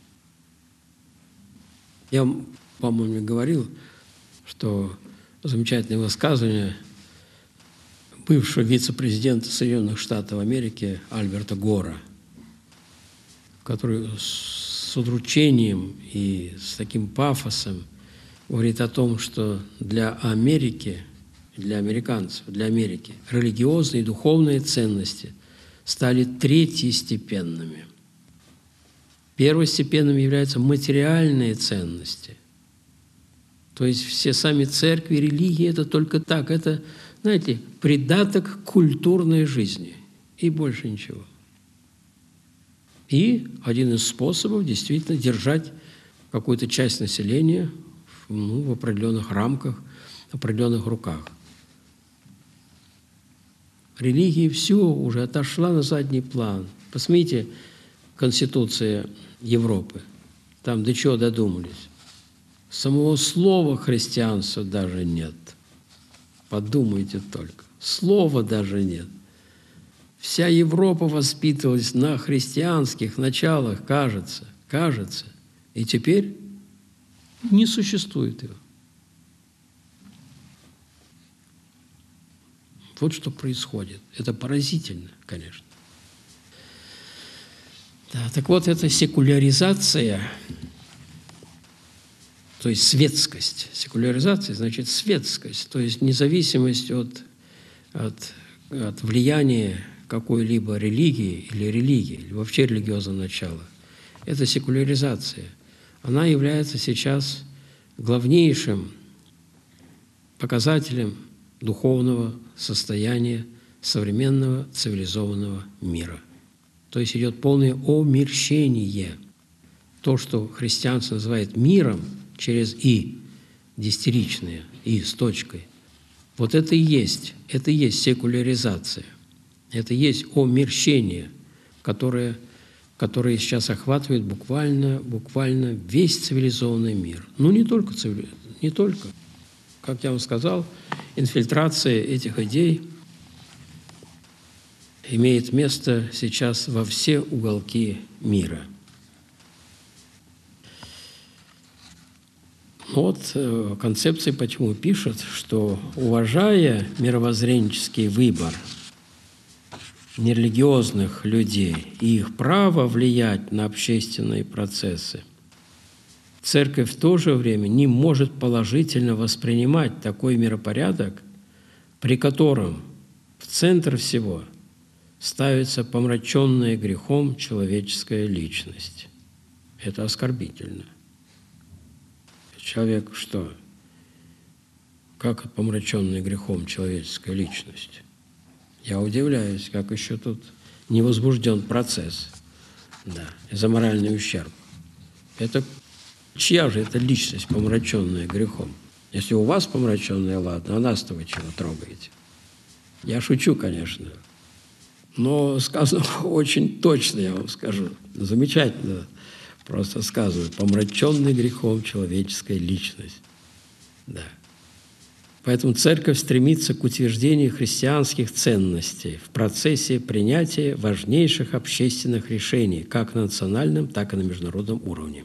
S1: Я, по-моему, говорил, что замечательное высказывание бывшего вице-президента Соединенных Штатов Америки Альберта Гора, который с удручением и с таким пафосом говорит о том, что для Америки, для американцев, для Америки религиозные и духовные ценности стали третьестепенными. Первостепенными являются материальные ценности. То есть все сами церкви, религии – это только так. Это, знаете, придаток культурной жизни. И больше ничего. И один из способов действительно держать какую-то часть населения в определенных рамках, в определенных руках. Религия все уже отошла на задний план. Посмотрите, Конституция Европы. Там до чего додумались? Самого слова христианства даже нет. Подумайте только. Слова даже нет. Вся Европа воспитывалась на христианских началах, кажется. И теперь не существует его. Вот что происходит. Это поразительно, конечно. Да, так вот, эта секуляризация, то есть светскость. Секуляризация значит светскость, то есть независимость от влияния какой-либо религии, или вообще религиозного начала. Это секуляризация. Она является сейчас главнейшим показателем духовного состояния современного цивилизованного мира. То есть идет полное омерщение. То, что христианство называет миром через «и», десятиричное «и» с точкой, вот это и есть секуляризация. Это и есть омерщение, которое сейчас охватывает буквально весь цивилизованный мир. Ну, не только. Как я вам сказал, инфильтрация этих идей имеет место сейчас во все уголки мира. Вот концепция почему пишет, что, уважая мировоззренческий выбор нерелигиозных людей и их право влиять на общественные процессы, Церковь в то же время не может положительно воспринимать такой миропорядок, при котором в центр всего ставится помраченная грехом человеческая личность. Это оскорбительно. Человек что? Как помраченная грехом человеческая личность? Я удивляюсь, как еще тут не возбужден процесс, да, за моральный ущерб. Это чья же это личность, помраченная грехом? Если у вас помраченная, ладно, а нас-то вы чего трогаете? Я шучу, конечно, но сказано очень точно, я вам скажу. Замечательно просто сказано. Помраченная грехом человеческая личность. Да. Поэтому Церковь стремится к утверждению христианских ценностей в процессе принятия важнейших общественных решений как на национальном, так и на международном уровне.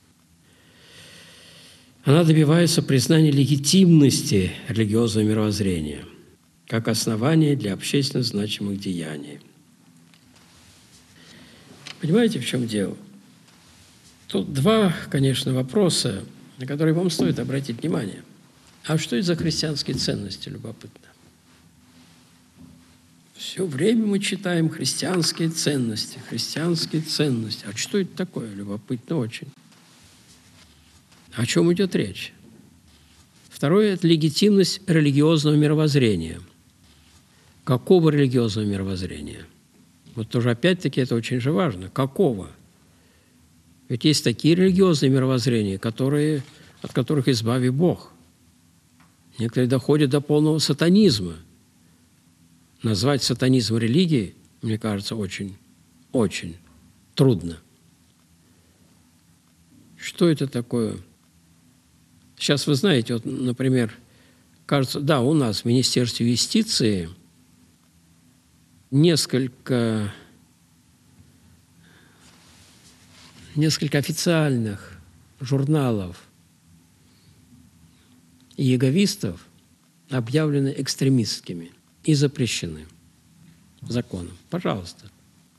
S1: Она добивается признания легитимности религиозного мировоззрения как основания для общественно значимых деяний. Понимаете, в чем дело? Тут два, конечно, вопроса, на которые вам стоит обратить внимание. А что это за христианские ценности, любопытно? Все время мы читаем христианские ценности, христианские ценности. А что это такое? Любопытно очень. О чем идет речь? Второе – это легитимность религиозного мировоззрения. Какого религиозного мировоззрения? Вот тоже опять-таки это очень же важно. Какого? Ведь есть такие религиозные мировоззрения, от которых избави Бог. Некоторые доходят до полного сатанизма. Назвать сатанизм религией, мне кажется, очень, очень трудно. Что это такое? Сейчас вы знаете, вот, например, кажется, да, у нас в Министерстве юстиции несколько официальных журналов иеговистов объявлены экстремистскими и запрещены законом. Пожалуйста.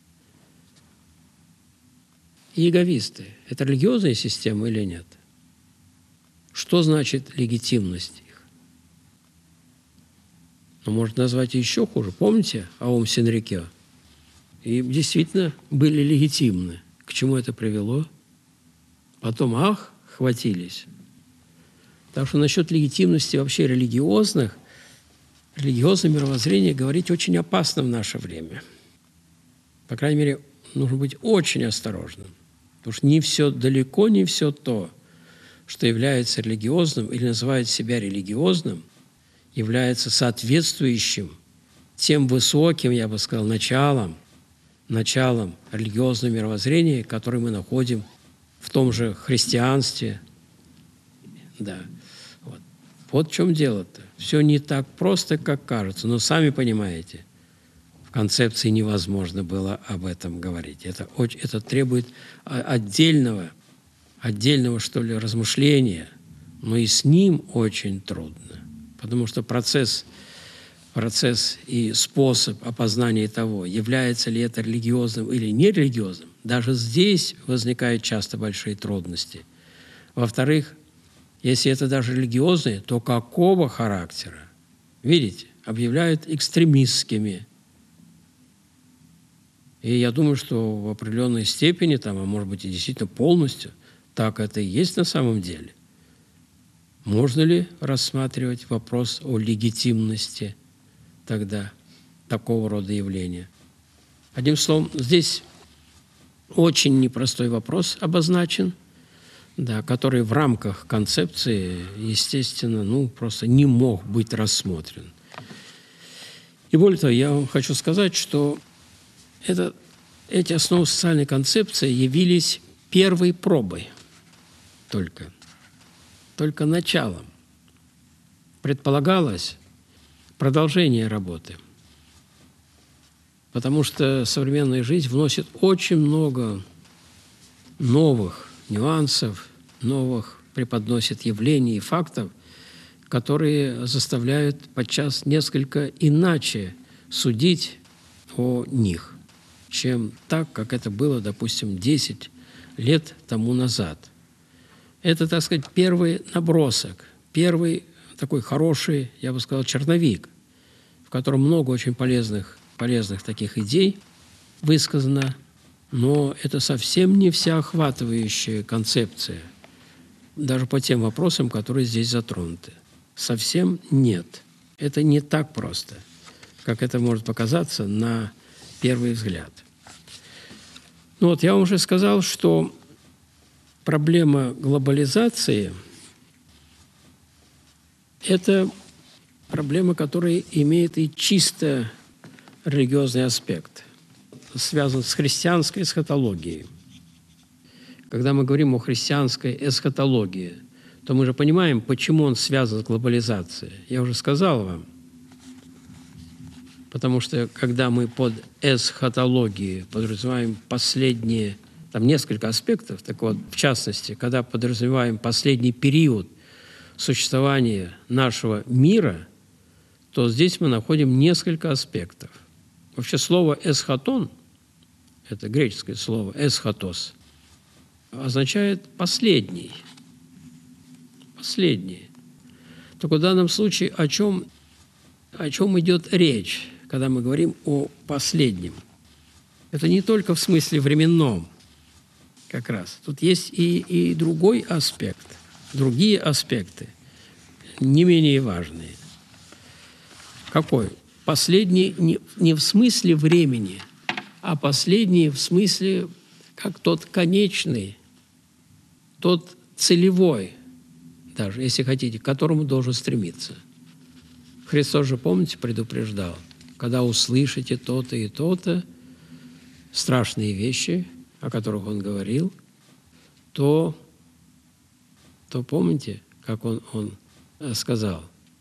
S1: Иеговисты – это религиозная система или нет? Что значит легитимность их? Ну, можно назвать еще хуже. Помните Аум Синрикё? И действительно были легитимны. К чему это привело? Потом, хватились. Потому что насчет легитимности вообще религиозного мировоззрения говорить очень опасно в наше время. По крайней мере, нужно быть очень осторожным. Потому что далеко не все то, что является религиозным или называет себя религиозным, является соответствующим тем высоким, я бы сказал, началом религиозного мировоззрения, которое мы находим в том же христианстве. Да. Вот в чем дело-то. Все не так просто, как кажется. Но сами понимаете, в концепции невозможно было об этом говорить. Это требует отдельного, что ли, размышления. Но и с ним очень трудно. Потому что процесс и способ опознания того, является ли это религиозным или нерелигиозным, даже здесь возникают часто большие трудности. Во-вторых, если это даже религиозные, то какого характера? Видите, объявляют экстремистскими. И я думаю, что в определенной степени, а может быть и действительно полностью, так это и есть на самом деле. Можно ли рассматривать вопрос о легитимности тогда такого рода явления? Одним словом, здесь очень непростой вопрос обозначен, да, который в рамках концепции, естественно, просто не мог быть рассмотрен. И более того, я вам хочу сказать, что эти основы социальной концепции явились первой пробой только началом. Предполагалось продолжение работы, потому что современная жизнь вносит очень много новых нюансов, преподносит явлений и фактов, которые заставляют подчас несколько иначе судить о них, чем так, как это было, допустим, 10 лет тому назад. Это, так сказать, первый набросок, первый такой хороший, я бы сказал, черновик, в котором много очень полезных таких идей высказано, но это совсем не всеохватывающая концепция. даже по тем вопросам, которые здесь затронуты. Совсем нет. Это не так просто, как это может показаться на первый взгляд. Ну вот я вам уже сказал, что проблема глобализации – это проблема, которая имеет и чисто религиозный аспект, связан с христианской эсхатологией. Когда мы говорим о христианской эсхатологии, то мы же понимаем, почему он связан с глобализацией. Я уже сказал вам. Потому что когда мы под эсхатологией подразумеваем последние, там несколько аспектов, так вот, в частности, когда подразумеваем последний период существования нашего мира, то здесь мы находим несколько аспектов. Вообще слово «эсхатон» – это греческое слово «эсхатос» – означает «последний». Последний. Только в данном случае о чем идет речь, когда мы говорим о последнем? Это не только в смысле временном, как раз. Тут есть и другой аспект, другие аспекты, не менее важные. Какой? Последний не в смысле времени, а последний в смысле как тот конечный, тот целевой, даже, если хотите, к которому должен стремиться. Христос же, помните, предупреждал, когда услышите то-то и то-то, страшные вещи, о которых Он говорил, то помните, как Он сказал,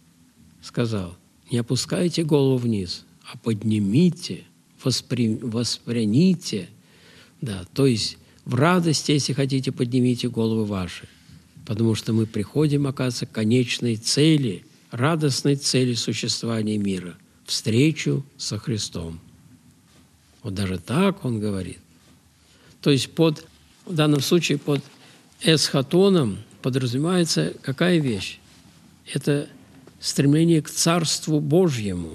S1: не опускайте голову вниз, а поднимите, воспряните, да, то есть в радости, если хотите, поднимите головы ваши, потому что мы приходим, оказывается, к конечной цели, радостной цели существования мира – встречу со Христом. Вот даже так Он говорит. То есть в данном случае под эсхатоном подразумевается какая вещь? Это стремление к Царству Божьему,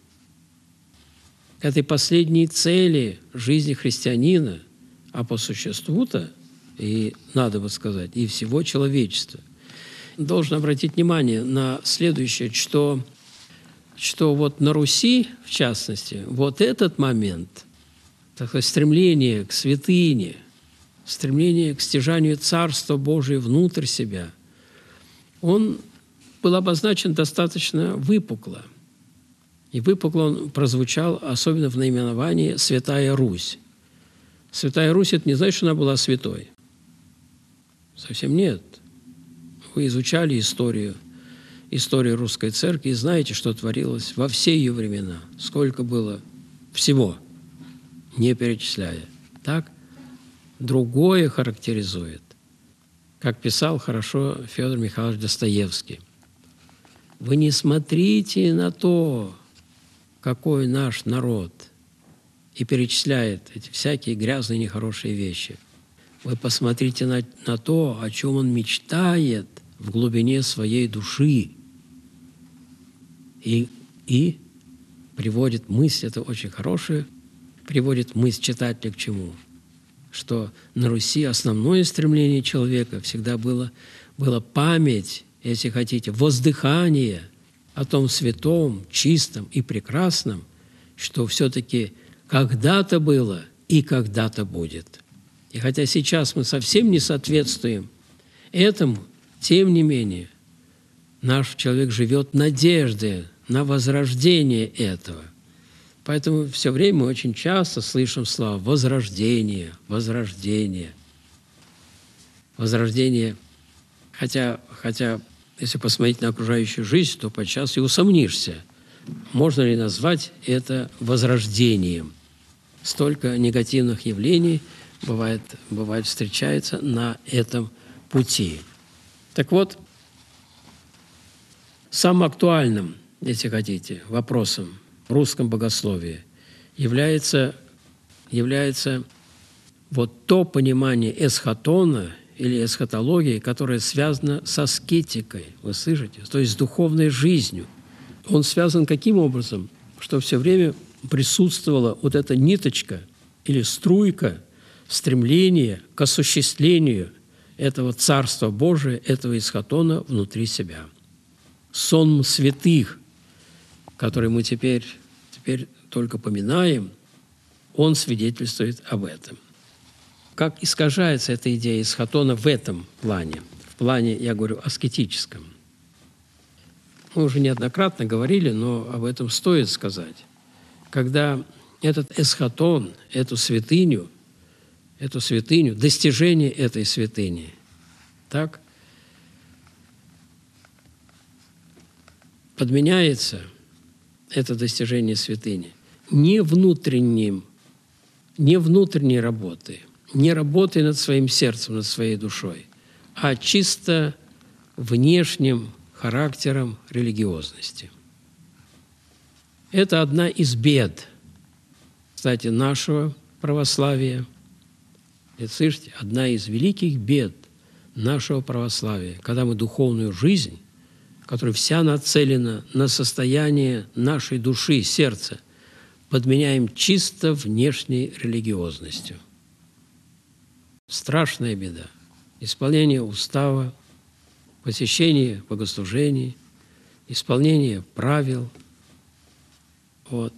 S1: к этой последней цели жизни христианина, а по существу-то, и надо бы сказать, и всего человечества. Должен обратить внимание на следующее, что вот на Руси, в частности, вот этот момент, такое стремление к святыне, стремление к стяжанию Царства Божия внутрь себя, он был обозначен достаточно выпукло. И выпукло он прозвучал особенно в наименовании «Святая Русь». Святая Русь – это не значит, что она была святой. Совсем нет. Вы изучали историю русской церкви и знаете, что творилось во все ее времена. Сколько было всего, не перечисляя. Так другое характеризует, как писал хорошо Федор Михайлович Достоевский. Вы не смотрите на то, какой наш народ, и перечисляет эти всякие грязные, нехорошие вещи. Вы посмотрите на то, о чем он мечтает в глубине своей души. И приводит мысль, это очень хорошее, приводит мысль читателя к чему? Что на Руси основное стремление человека всегда было память, если хотите, воздыхание о том святом, чистом и прекрасном, что все-таки когда-то было и когда-то будет. И хотя сейчас мы совсем не соответствуем этому, тем не менее, наш человек живет надеждой на возрождение этого. Поэтому все время мы очень часто слышим слова «возрождение», «возрождение», «возрождение». Хотя, если посмотреть на окружающую жизнь, то подчас и усомнишься, можно ли назвать это возрождением. Столько негативных явлений бывает встречается на этом пути. Так вот, самым актуальным, если хотите, вопросом в русском богословии является вот то понимание эсхатона или эсхатологии, которое связано с аскетикой, вы слышите, то есть с духовной жизнью. Он связан каким образом? Что все время присутствовала вот эта ниточка или струйка стремления к осуществлению этого Царства Божия, этого эсхатона внутри себя. Сон святых, который мы теперь только поминаем, он свидетельствует об этом. Как искажается эта идея эсхатона в этом плане? В плане, я говорю, аскетическом. Мы уже неоднократно говорили, но об этом стоит сказать. Когда этот эсхатон, эту святыню, достижение этой святыни, так, подменяется это достижение святыни не внутренней работой, не работой над своим сердцем, над своей душой, а чисто внешним характером религиозности. Это одна из бед, кстати, нашего православия. Это, слышите, одна из великих бед нашего православия, когда мы духовную жизнь, которая вся нацелена на состояние нашей души, сердца, подменяем чисто внешней религиозностью. Страшная беда. Исполнение устава, посещение богослужений, исполнение правил. Вот.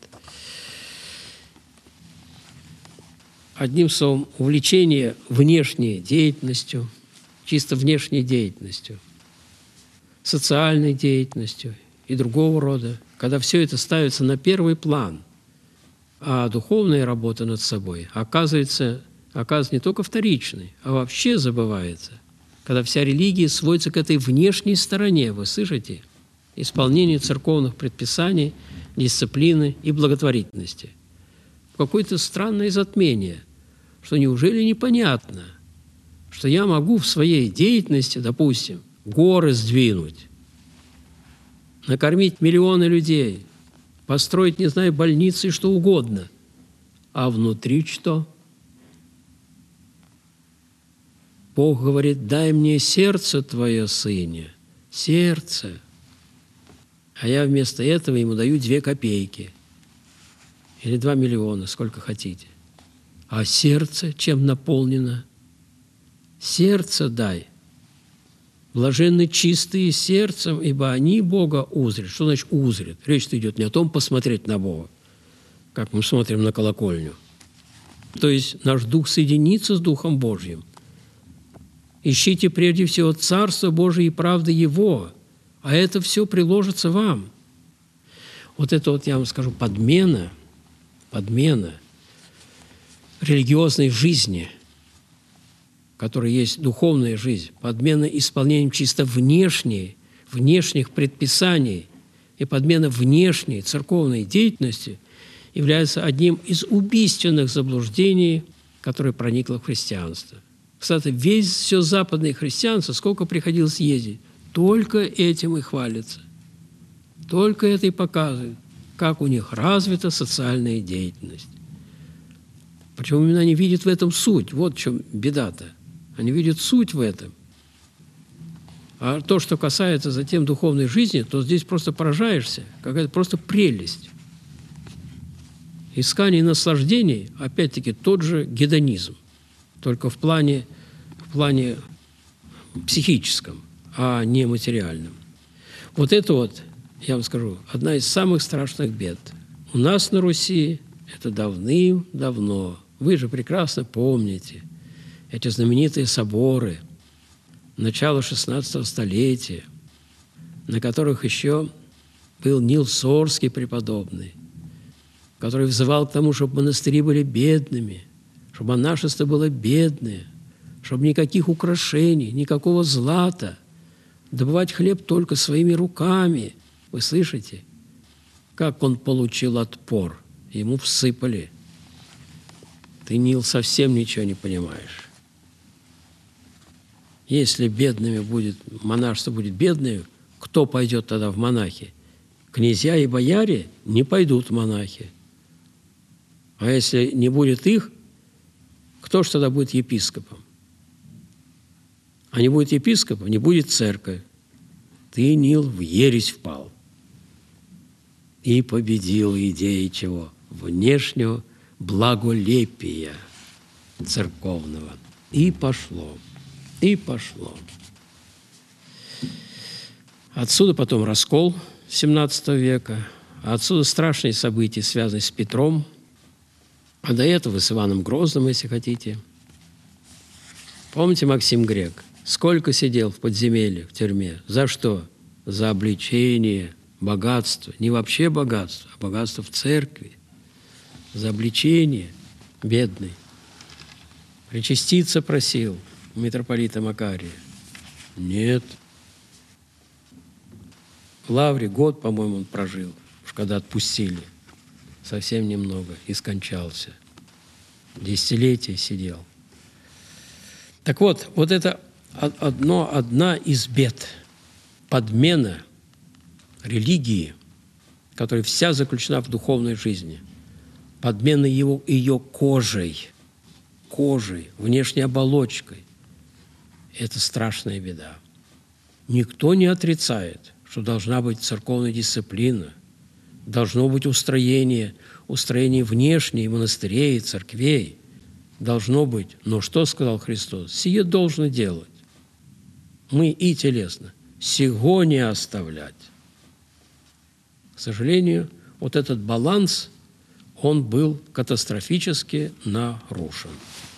S1: Одним словом, увлечение внешней деятельностью, чисто внешней деятельностью, социальной деятельностью и другого рода, когда все это ставится на первый план, а духовная работа над собой оказывается не только вторичной, а вообще забывается, когда вся религия сводится к этой внешней стороне, вы слышите, исполнению церковных предписаний, дисциплины и благотворительности. Какое-то странное затмение, что неужели непонятно, что я могу в своей деятельности, допустим, горы сдвинуть, накормить миллионы людей, построить, не знаю, больницы и что угодно, а внутри что? Бог говорит: дай мне сердце твое, сыне, сердце. А я вместо этого ему даю 2 копейки или 2 миллиона, сколько хотите. А сердце чем наполнено? Сердце дай. Блаженны чистые сердцем, ибо они Бога узрят. Что значит узрят? Речь идет не о том посмотреть на Бога, как мы смотрим на колокольню. То есть наш дух соединится с Духом Божьим. Ищите прежде всего Царство Божие и правды Его, а это все приложится вам. Вот это вот, я вам скажу, подмена религиозной жизни, которая есть духовная жизнь, подмена исполнением чисто внешних предписаний и подмена внешней церковной деятельности является одним из убийственных заблуждений, которое проникло в христианство. Кстати, все западное христианство, сколько приходилось ездить, только этим и хвалится. Только это и показывает, как у них развита социальная деятельность. Причем именно они видят в этом суть. Вот в чем беда-то. Они видят суть в этом. А то, что касается затем духовной жизни, то здесь просто поражаешься. Какая-то просто прелесть. Искание наслаждений, опять-таки, тот же гедонизм. Только в плане психическом, а не материальном. Вот это вот, я вам скажу, одна из самых страшных бед. У нас на Руси это давным-давно. Вы же прекрасно помните эти знаменитые соборы начала XVI столетия, на которых еще был Нил Сорский преподобный, который взывал к тому, чтобы монастыри были бедными, чтобы монашество было бедное, чтобы никаких украшений, никакого злата, добывать хлеб только своими руками. Вы слышите, как он получил отпор? Ему всыпали. Ты, Нил, совсем ничего не понимаешь. Если монашество будет бедное, кто пойдет тогда в монахи? Князья и бояре не пойдут в монахи. А если не будет их, кто ж тогда будет епископом? А не будет епископа, не будет церковь. Ты, Нил, в ересь впал. И победил идеи чего? Внешнего благолепия церковного. И пошло. И пошло. Отсюда потом раскол XVII века, а отсюда страшные события, связанные с Петром, а до этого с Иваном Грозным, если хотите. Помните Максим Грек? Сколько сидел в подземелье, в тюрьме? За что? За обличение, богатство. Не вообще богатство, а богатство в церкви. За обличение бедный. Причаститься просил у митрополита Макария. Нет. В Лавре год, по-моему, он прожил, уж когда отпустили. Совсем немного, и скончался. Десятилетия сидел. Так вот, вот это одна из бед. Подмена религии, которая вся заключена в духовной жизни. Подмена ее кожей, внешней оболочкой. Это страшная беда. Никто не отрицает, что должна быть церковная дисциплина, должно быть устроение внешнее монастырей, церквей. Должно быть. Но что сказал Христос? Сие должно делать. Мы и телесно. Сего не оставлять. К сожалению, вот этот баланс, он был катастрофически нарушен.